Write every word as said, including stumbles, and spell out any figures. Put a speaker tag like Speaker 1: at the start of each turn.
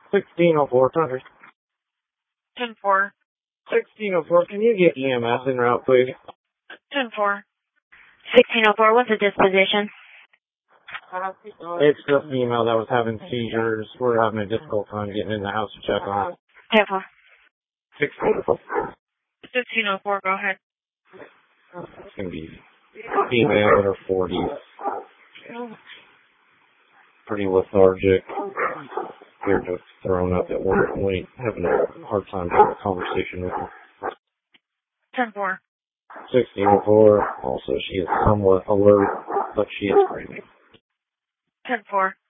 Speaker 1: sixteen oh four, Thunder.
Speaker 2: ten four.
Speaker 1: sixteen oh four, can you get E M S en route, please?
Speaker 2: ten four.
Speaker 3: sixteen oh four, what's the disposition?
Speaker 1: It's just female that was having seizures. We're having a difficult time getting in the house to check on it.
Speaker 3: ten four.
Speaker 1: sixteen oh four.
Speaker 2: fifteen oh four, go ahead.
Speaker 1: It's going to be female in her forties. Pretty lethargic. We're just thrown up at one point, having a hard time having a conversation with her.
Speaker 2: ten four.
Speaker 1: sixteen oh four. Also, she is somewhat alert, but she is screaming.
Speaker 2: ten four.